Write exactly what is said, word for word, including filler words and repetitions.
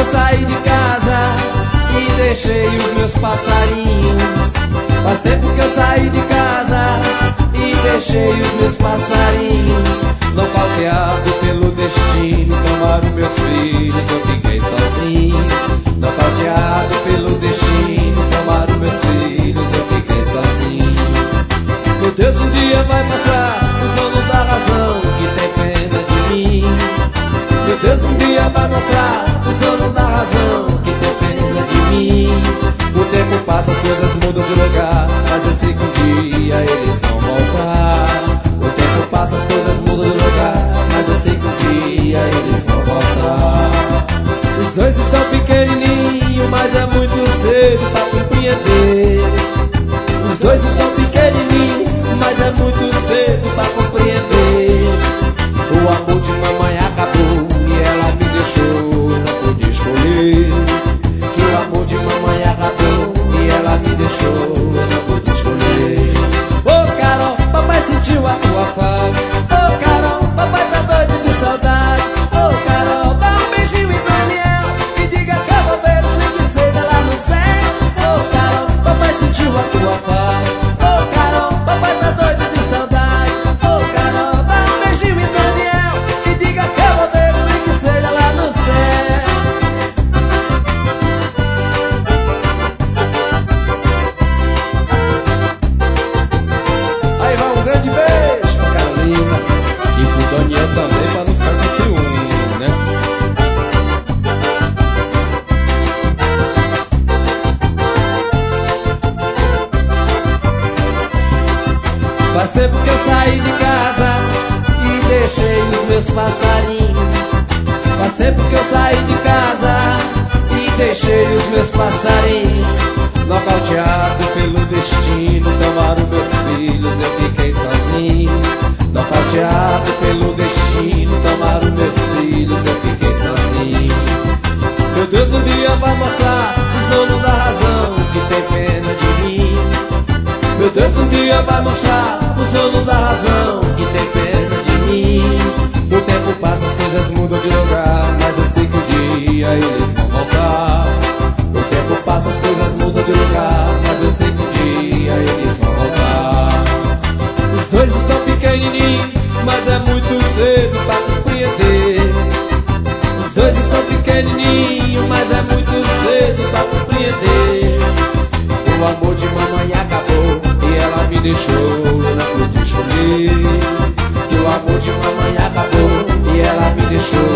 eu saí de casa e deixei os meus passarinhos. Faz tempo que eu saí de casa e deixei os meus passarinhos. Nocauteado pelo destino, tomaram meus filhos, eu fiquei sozinho. Nocauteado pelo destino, tomaram meus filhos, eu fiquei sozinho. Meu Deus um dia vai mostrar os donos da razão que tem pena de mim. Meu Deus um dia vai mostrar os donos da razão que tem pena de mim. O tempo passa, as coisas mudam de lugar, mas eu sei que um dia eles vão voltar. O tempo passa, as coisas mudam de lugar, mas eu sei que um dia eles vão voltar. Os dois estão pequenininhos, mas é muito cedo pra compreender. Os dois estão pequenininhos, mas é muito cedo pra compreender. O amor de mamãe acabou e ela me deixou, não pude escolher. Que o amor de mamãe acabou e ela me deixou, não pude escolher. Ô oh, Carol, papai sentiu a tua falta. Ô oh, Carol, papai tá doido de saudade. Ô oh, Carol, dá um beijinho em Daniel e diga que eu vou ver os que seja lá no céu. Ô oh, Carol, papai sentiu a tua falta. Ô oh, Carol, papai tá doido de saudade. Ô oh, Carol, dá um beijinho em Daniel e diga que eu vou ver os que seja lá no céu. Aí vai um grande beijo pra Carolina e pro Daniel também, pra não ficar com ciúme, né? Faz tempo que eu saí de casa e deixei os meus passarinhos. Faz tempo que eu saí de casa e deixei os meus passarinhos. Nocauteado pelo destino, tomaram meus filhos, eu fiquei sozinho. Nocauteado pelo destino, tomaram meus filhos, eu fiquei sozinho. Meu Deus um dia vai mostrar os donos da razão que tem pena de mim. Meu Deus um dia vai mostrar os donos da razão que tem pena de mim. O tempo passa, as coisas mudam de lugar, mas eu sei que um dia eles vão voltar. O tempo passa, as coisas mudam de lugar, mas eu sei que um dia eles vão voltar. Os dois estão pequenininhos, mas é muito cedo pra compreender. Os dois estão pequenininhos, mas é muito cedo pra compreender. O amor de mamãe acabou e ela me deixou, não pude escolher. Que o amor de mamãe acabou e ela me deixou,